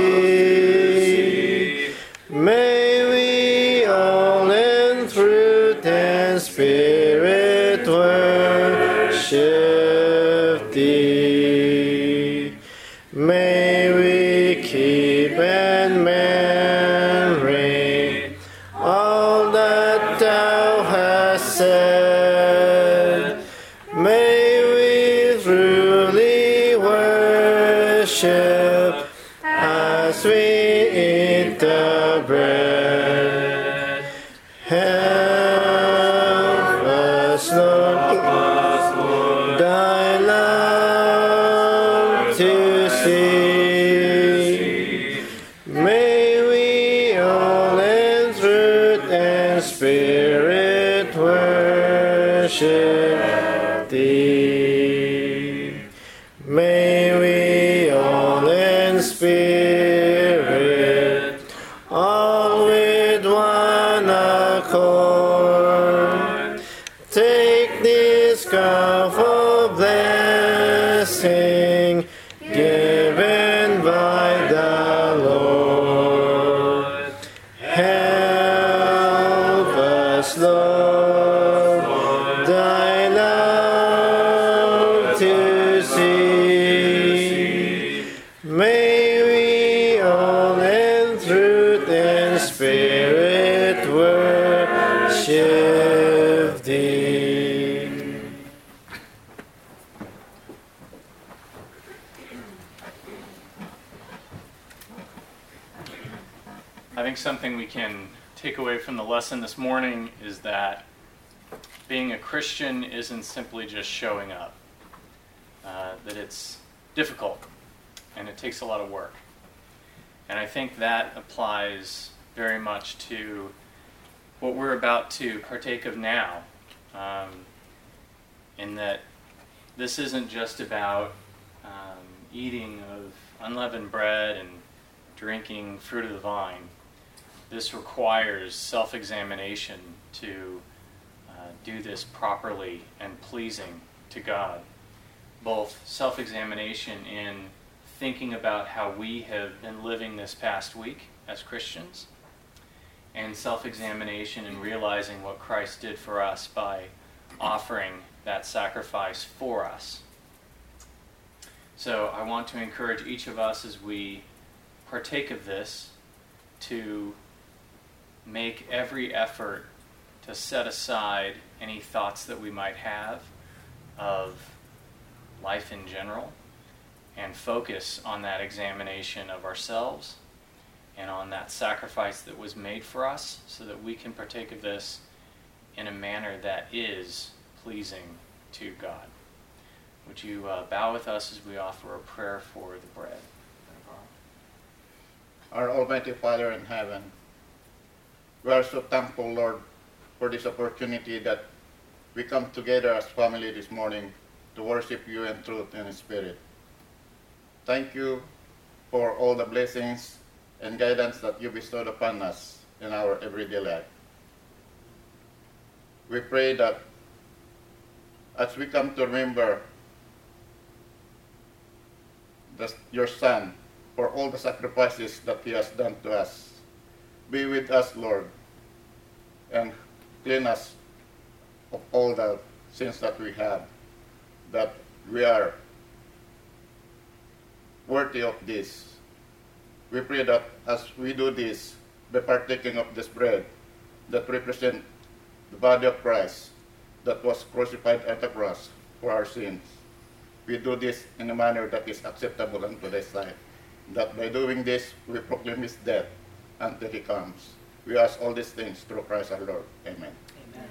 see. May we all in truth and spirit worship thee. May we keep in memory all that thou hast said. May we truly worship as we eat the bread. Help us, Lord, thy love to see. May we all in truth and spirit worship thee. May we all in spirit, all with one accord, take this cup of blessing given by the Lord. Help us, Lord, thy love to see. May we all in truth and spirit worship thee. I think something we can take away from the lesson this morning is that being a Christian isn't simply just showing up, uh, that it's difficult and it takes a lot of work. And I think that applies very much to what we're about to partake of now, um, in that this isn't just about um, eating of unleavened bread and drinking fruit of the vine. This requires self-examination to uh, do this properly and pleasing to God. Both self-examination in thinking about how we have been living this past week as Christians, and self-examination in realizing what Christ did for us by offering that sacrifice for us. So I want to encourage each of us as we partake of this to make every effort to set aside any thoughts that we might have of life in general and focus on that examination of ourselves and on that sacrifice that was made for us, so that we can partake of this in a manner that is pleasing to God. Would you uh, bow with us as we offer a prayer for the bread? Our Almighty Father in heaven, we are so thankful, Lord, for this opportunity that we come together as family this morning to worship you in truth and in spirit. Thank you for all the blessings and guidance that you bestowed upon us in our everyday life. We pray that as we come to remember the, your Son for all the sacrifices that he has done to us, be with us, Lord, and clean us of all the sins that we have, that we are worthy of this. We pray that as we do this, by partaking of this bread that represent the body of Christ that was crucified at the cross for our sins, we do this in a manner that is acceptable unto thy sight, that by doing this we proclaim his death until he comes. We ask all these things through Christ our Lord. Amen. Amen.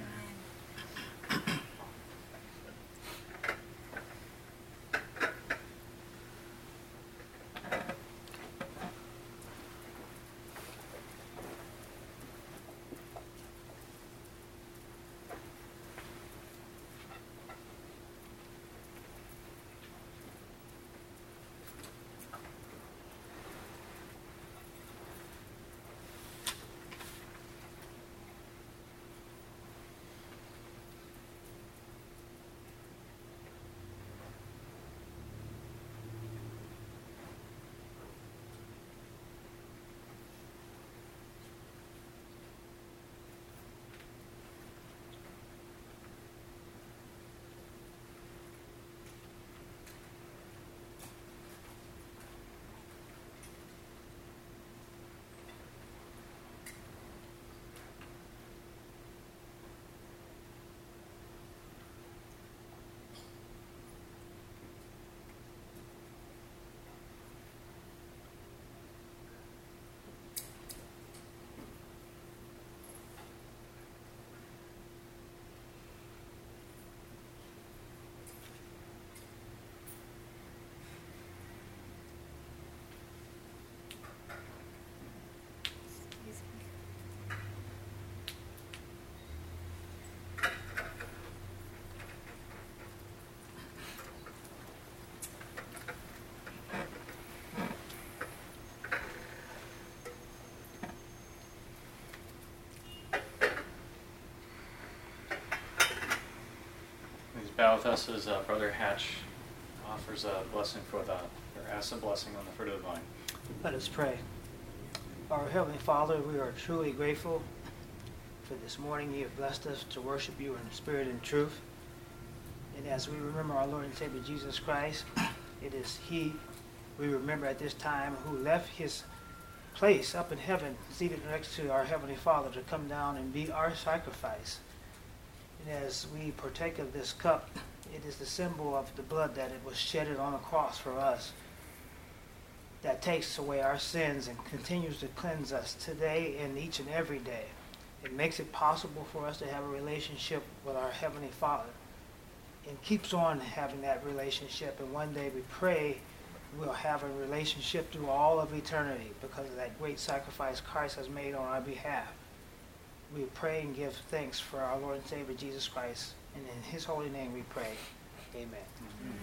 Bow with us as uh, Brother Hatch offers a blessing for the, or asks a blessing on the fruit of the vine. Let us pray. Our Heavenly Father, we are truly grateful for this morning. You have blessed us to worship you in spirit and truth. And as we remember our Lord and Savior Jesus Christ, it is He we remember at this time who left His place up in heaven, seated next to our Heavenly Father, to come down and be our sacrifice. And as we partake of this cup, it is the symbol of the blood that it was shedded on the cross for us, that takes away our sins and continues to cleanse us today and each and every day. It makes it possible for us to have a relationship with our Heavenly Father, and keeps on having that relationship. And one day we pray we'll have a relationship through all of eternity because of that great sacrifice Christ has made on our behalf. We pray and give thanks for our Lord and Savior Jesus Christ, and in His holy name we pray. Amen. Amen.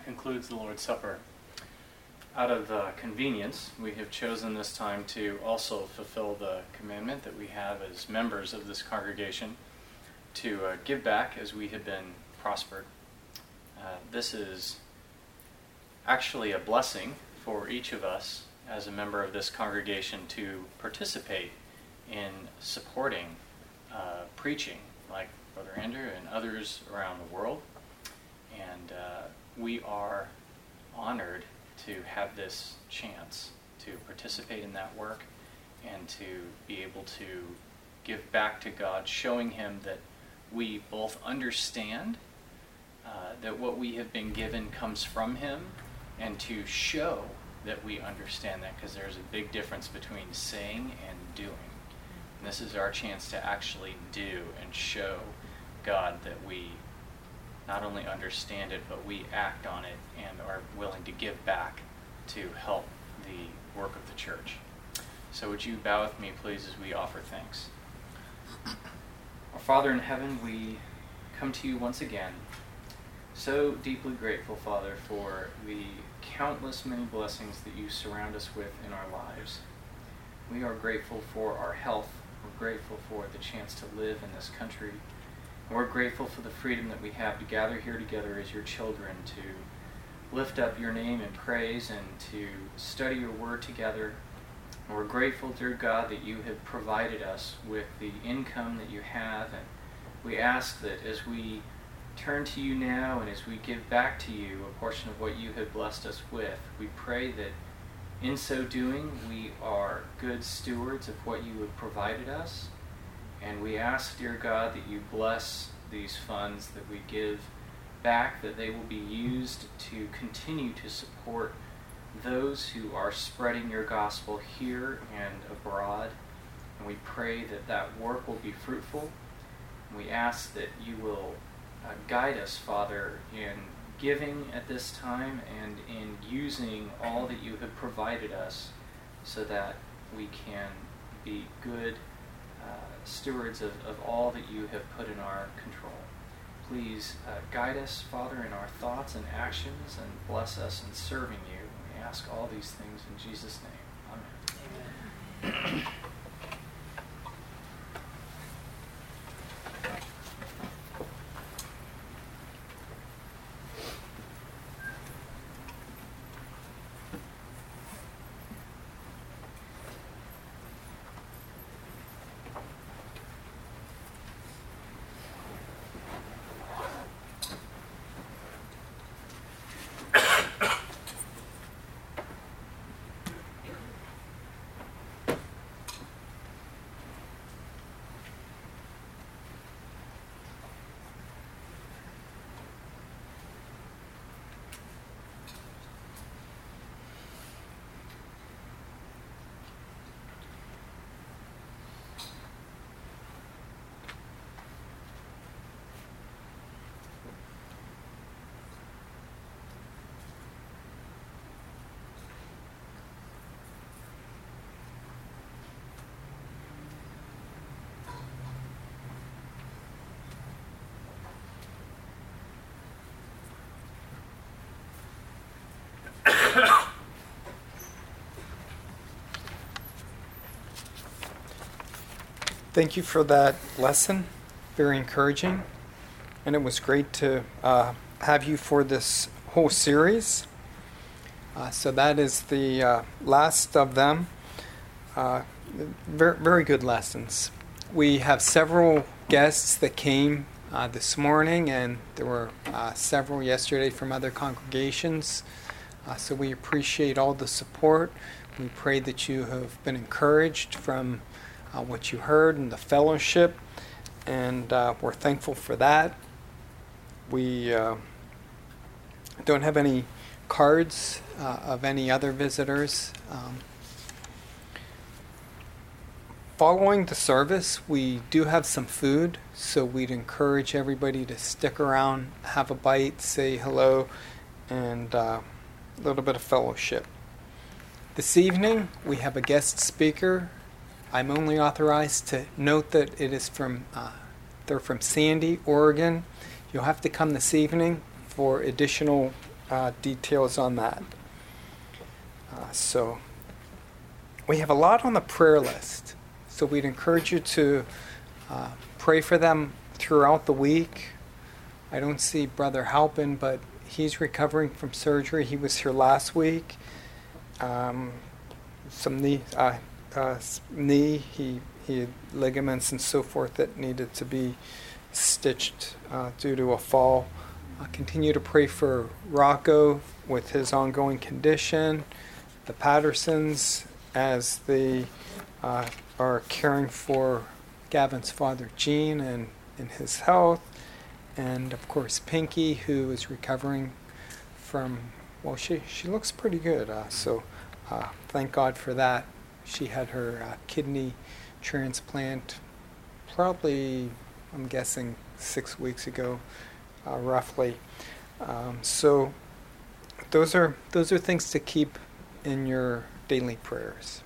concludes the Lord's Supper. Out of uh, convenience, we have chosen this time to also fulfill the commandment that we have as members of this congregation to uh, give back as we have been prospered. Uh, this is actually a blessing for each of us as a member of this congregation to participate in supporting uh, preaching like Brother Andrew and others around the world. And uh, we are honored to have this chance to participate in that work and to be able to give back to God, showing Him that we both understand uh, that what we have been given comes from Him, and to show that we understand that, because there's a big difference between saying and doing. And this is our chance to actually do and show God that we not only understand it, but we act on it and are willing to give back to help the work of the church. So would you bow with me, please, as we offer thanks. Our Father in heaven, we come to you once again, so deeply grateful, Father, for the countless many blessings that you surround us with in our lives. We are grateful for our health. We're grateful for the chance to live in this country. And we're grateful for the freedom that we have to gather here together as your children, to lift up your name in praise and to study your word together. And we're grateful, dear God, that you have provided us with the income that you have. And we ask that as we turn to you now and as we give back to you a portion of what you have blessed us with, we pray that in so doing we are good stewards of what you have provided us. And we ask, dear God, that you bless these funds that we give back, that they will be used to continue to support those who are spreading your gospel here and abroad. And we pray that that work will be fruitful. And we ask that you will uh, guide us, Father, in giving at this time and in using all that you have provided us so that we can be good uh, stewards of, of all that you have put in our control. Please uh, guide us, Father, in our thoughts and actions, and bless us in serving you. We ask all these things in Jesus' name. Amen. Amen. Thank you for that lesson. Very encouraging. And it was great to uh, have you for this whole series. Uh, so that is the uh, last of them. Uh, very, very good lessons. We have several guests that came uh, this morning, and there were uh, several yesterday from other congregations. Uh, so we appreciate all the support. We pray that you have been encouraged from uh, what you heard in the fellowship, and uh, we're thankful for that. We uh, don't have any cards uh, of any other visitors. Um, following the service, we do have some food, so we'd encourage everybody to stick around, have a bite, say hello, and uh, a little bit of fellowship. This evening, we have a guest speaker. I'm only authorized to note that it is from, uh, they're from Sandy, Oregon. You'll have to come this evening for additional uh, details on that. Uh, so we have a lot on the prayer list. So we'd encourage you to uh, pray for them throughout the week. I don't see Brother Halpin, but he's recovering from surgery. He was here last week. Um, some knee, uh, uh, knee, he he had ligaments and so forth that needed to be stitched uh, due to a fall. Uh, continue to pray for Rocco with his ongoing condition, the Pattersons as they uh, are caring for Gavin's father, Gene, and, and his health, and of course Pinky, who is recovering from, well, she, she looks pretty good, uh, so uh, thank God for that. She had her uh, kidney transplant probably, I'm guessing, six weeks ago, uh, roughly. Um, so those are those are things to keep in your daily prayers.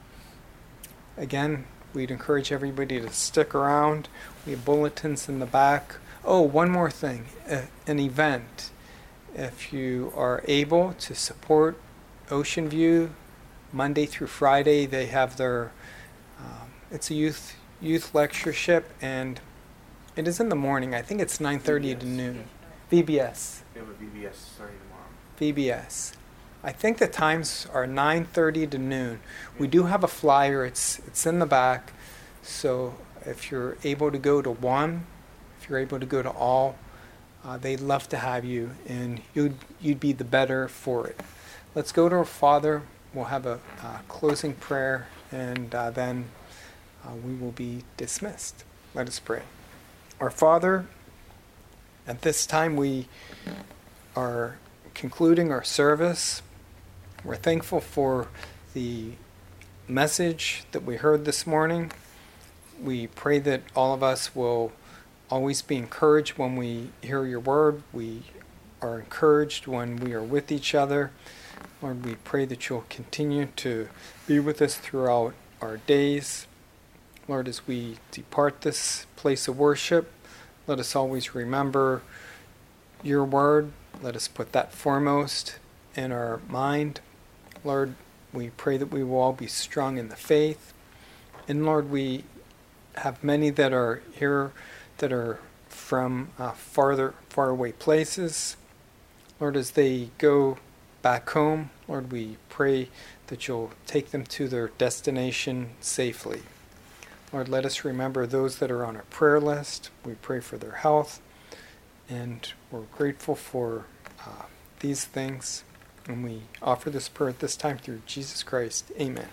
Again, we'd encourage everybody to stick around. We have bulletins in the back. Oh, one more thing, uh, an event. If you are able to support Ocean View, Monday through Friday, they have their, um, it's a youth youth lectureship, and it is in the morning. I think it's nine thirty to noon. V B S. We have a V B S starting tomorrow. V B S. I think the times are nine thirty to noon. We do have a flyer. It's it's in the back. So if you're able to go to one, if you're able to go to all, uh, they'd love to have you, and you'd you'd be the better for it. Let's go to our Father. We'll have a uh, closing prayer, and uh, then uh, we will be dismissed. Let us pray. Our Father, at this time we are concluding our service. We're thankful for the message that we heard this morning. We pray that all of us will always be encouraged when we hear your word. We are encouraged when we are with each other. Lord, we pray that you'll continue to be with us throughout our days. Lord, as we depart this place of worship, let us always remember your word. Let us put that foremost in our mind. Lord, we pray that we will all be strong in the faith. And Lord, we have many that are here that are from uh, farther, far away places. Lord, as they go back home, Lord, we pray that you'll take them to their destination safely. Lord, let us remember those that are on our prayer list. We pray for their health, and we're grateful for uh, these things. And we offer this prayer at this time through Jesus Christ. Amen.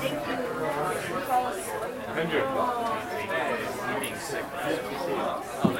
Andrew.